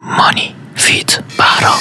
مانی فیت بهرام.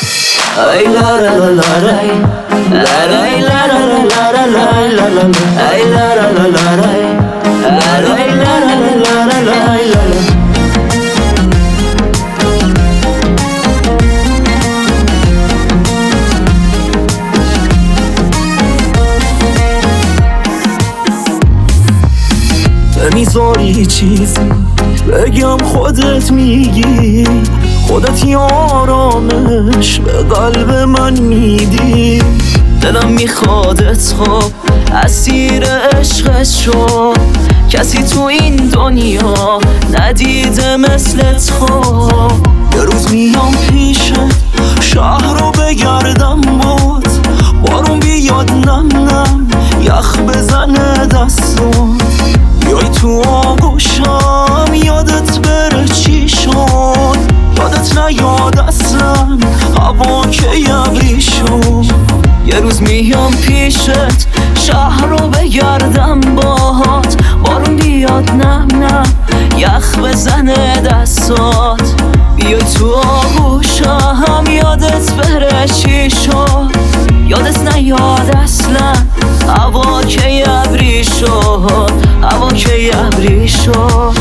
نمیذاری چیزی بگم خودت میگی، خودت یه آرامش به قلب من میدی. دلم میخوادت خب اسیر عشقت شو، کسی تو این دنیا ندیده مثلت خب. یه روز میام پیشت شهر رو بگردم باد، بارون بیاد نم نم یخ بزنه دستات، بیای تو آغوشم یادت بره چی شد، یادت نیاد اصلا هوا که ابری شد. یه روز میام پیشت شهر رو بگردم باهات، بارون بیاد نم نم یخ بزنه دستات، بیای تو آغوشم یادت بره چی شد، یادت نیاد اصلا هوا که ابری شد، هوا که ابری شد.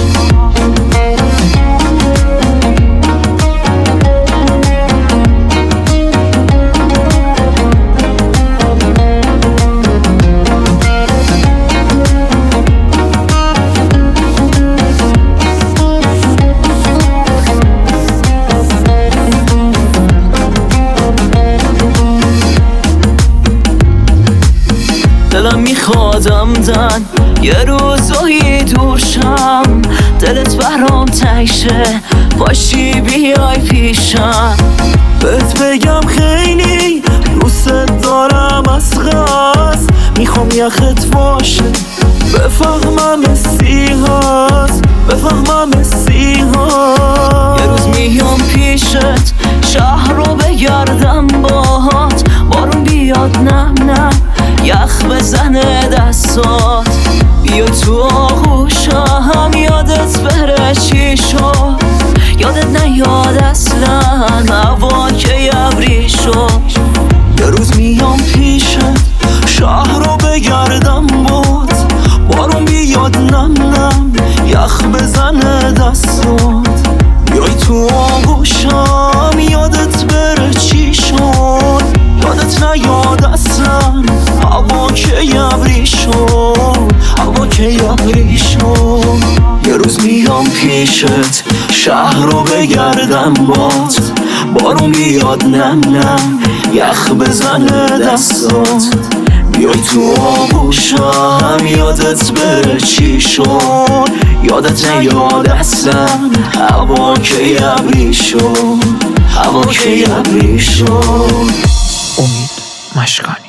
دلم میخوادم دن یه روزایی دور شم، دلت برام تنگ شه باشی بیای پیشم، بهت بگم خیلی دوست دارم از قصد، میخوام یخت باشه بفهمم سی هست، بفهمم سی هست. یه روز میام پیشت شهر رو بگردم باهات، بارون بیاد نم نم یخ بزنه دستات، بیا تو آغوشم یادت بره چی شد، یادت نیاد اصلا هوا که ابری شد. یه روز میام پیشت شهر رو بگردم باد، بارون بیاد نم نم یخ بزنه دستات، بیای تو آغوشم یادت بره چی شد، یادت نیاد اصلا هوا که ابری شد، هوا که ابری شد. یه روز میام پیشت شهر رو بگردم باد، بارون بیاد نم نم یخ بزنه دستات، بیای تو آغوشم یادت بره چی شد، یادت نیاد اصلا هوا که ابری شد، هوا که ابری شد. امید مشکانی.